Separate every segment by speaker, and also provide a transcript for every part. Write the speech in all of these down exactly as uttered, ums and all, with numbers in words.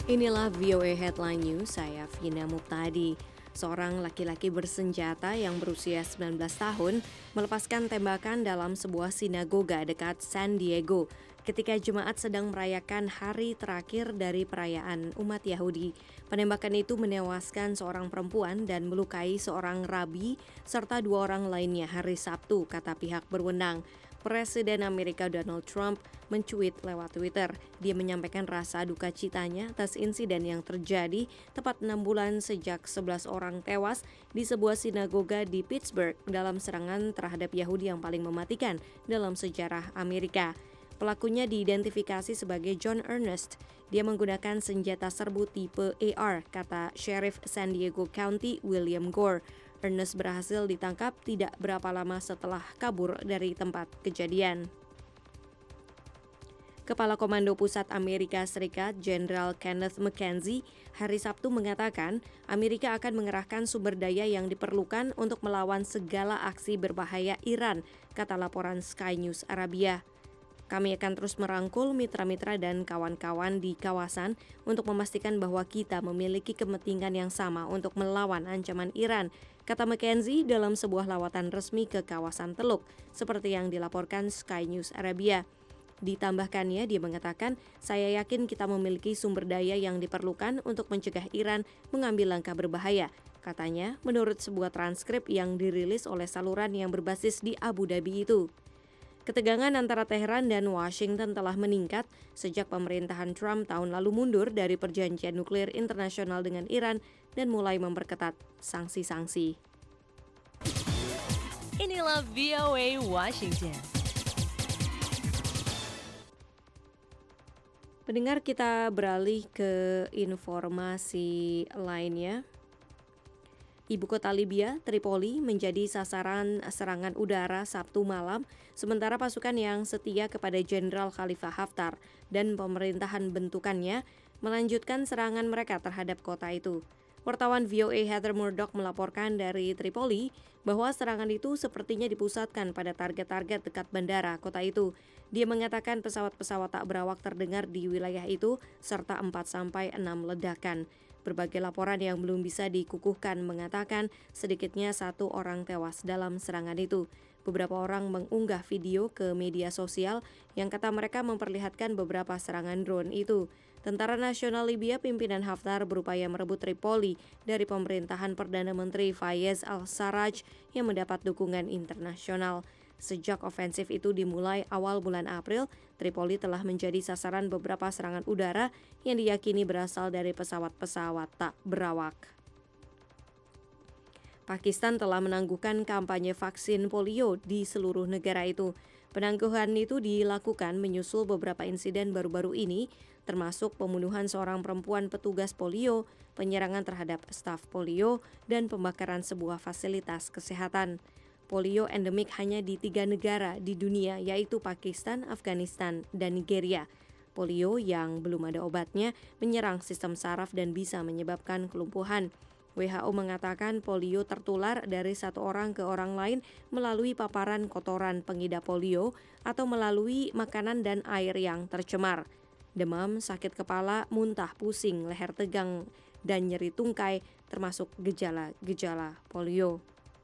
Speaker 1: Inilah V O A Headline News, saya Vina Muptadi. Seorang laki-laki bersenjata yang berusia sembilan belas tahun melepaskan tembakan dalam sebuah sinagoga dekat San Diego ketika jemaat sedang merayakan hari terakhir dari perayaan umat Yahudi. Penembakan itu menewaskan seorang perempuan dan melukai seorang rabi serta dua orang lainnya hari Sabtu, kata pihak berwenang. Presiden Amerika Donald Trump mencuit lewat Twitter. Dia menyampaikan rasa duka citanya atas insiden yang terjadi tepat enam bulan sejak sebelas orang tewas di sebuah sinagoga di Pittsburgh dalam serangan terhadap Yahudi yang paling mematikan dalam sejarah Amerika. Pelakunya diidentifikasi sebagai John Earnest. Dia menggunakan senjata serbu tipe A R, kata Sheriff San Diego County William Gore. Ernest berhasil ditangkap tidak berapa lama setelah kabur dari tempat kejadian. Kepala Komando Pusat Amerika Serikat Jenderal Kenneth McKenzie hari Sabtu mengatakan Amerika akan mengerahkan sumber daya yang diperlukan untuk melawan segala aksi berbahaya Iran, kata laporan Sky News Arabia. Kami akan terus merangkul mitra-mitra dan kawan-kawan di kawasan untuk memastikan bahwa kita memiliki kepentingan yang sama untuk melawan ancaman Iran, kata McKenzie dalam sebuah lawatan resmi ke kawasan Teluk, seperti yang dilaporkan Sky News Arabia. Ditambahkannya, dia mengatakan, saya yakin kita memiliki sumber daya yang diperlukan untuk mencegah Iran mengambil langkah berbahaya, katanya menurut sebuah transkrip yang dirilis oleh saluran yang berbasis di Abu Dhabi itu. Ketegangan antara Teheran dan Washington telah meningkat sejak pemerintahan Trump tahun lalu mundur dari perjanjian nuklir internasional dengan Iran dan mulai memperketat sanksi-sanksi.
Speaker 2: Inilah V O A Washington.
Speaker 1: Pendengar, kita beralih ke informasi lainnya. Ibu kota Libya, Tripoli, menjadi sasaran serangan udara Sabtu malam, sementara pasukan yang setia kepada Jenderal Khalifa Haftar dan pemerintahan bentukannya melanjutkan serangan mereka terhadap kota itu. Wartawan V O A Heather Murdoch melaporkan dari Tripoli bahwa serangan itu sepertinya dipusatkan pada target-target dekat bandara kota itu. Dia mengatakan pesawat-pesawat tak berawak terdengar di wilayah itu serta empat sampai enam ledakan. Berbagai laporan yang belum bisa dikukuhkan mengatakan sedikitnya satu orang tewas dalam serangan itu. Beberapa orang mengunggah video ke media sosial yang kata mereka memperlihatkan beberapa serangan drone itu. Tentara Nasional Libya pimpinan Haftar berupaya merebut Tripoli dari pemerintahan Perdana Menteri Fayez al-Sarraj yang mendapat dukungan internasional. Sejak ofensif itu dimulai awal bulan April, Tripoli telah menjadi sasaran beberapa serangan udara yang diyakini berasal dari pesawat-pesawat tak berawak. Pakistan telah menangguhkan kampanye vaksin polio di seluruh negara itu. Penangguhan itu dilakukan menyusul beberapa insiden baru-baru ini, termasuk pembunuhan seorang perempuan petugas polio, penyerangan terhadap staf polio, dan pembakaran sebuah fasilitas kesehatan. Polio endemik hanya di tiga negara di dunia, yaitu Pakistan, Afghanistan, dan Nigeria. Polio yang belum ada obatnya menyerang sistem saraf dan bisa menyebabkan kelumpuhan. W H O mengatakan polio tertular dari satu orang ke orang lain melalui paparan kotoran pengidap polio atau melalui makanan dan air yang tercemar. Demam, sakit kepala, muntah, pusing, leher tegang, dan nyeri tungkai termasuk gejala-gejala polio.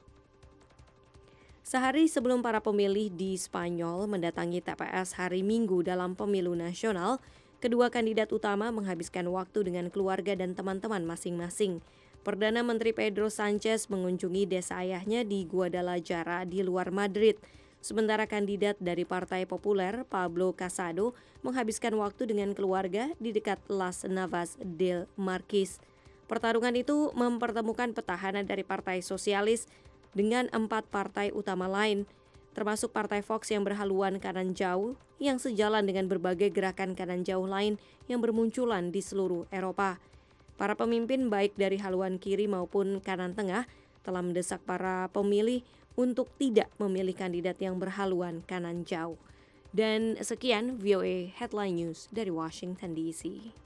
Speaker 1: Sehari sebelum para pemilih di Spanyol mendatangi T P S hari Minggu dalam pemilu nasional, kedua kandidat utama menghabiskan waktu dengan keluarga dan teman-teman masing-masing. Perdana Menteri Pedro Sánchez mengunjungi desa ayahnya di Guadalajara di luar Madrid. Sementara kandidat dari Partai Populer, Pablo Casado, menghabiskan waktu dengan keluarga di dekat Las Navas del Marquis. Pertarungan itu mempertemukan petahana dari Partai Sosialis dengan empat partai utama lain, termasuk Partai Vox yang berhaluan kanan jauh, yang sejalan dengan berbagai gerakan kanan jauh lain yang bermunculan di seluruh Eropa. Para pemimpin baik dari haluan kiri maupun kanan tengah telah mendesak para pemilih untuk tidak memilih kandidat yang berhaluan kanan jauh. Dan sekian V O A Headline News dari Washington D C.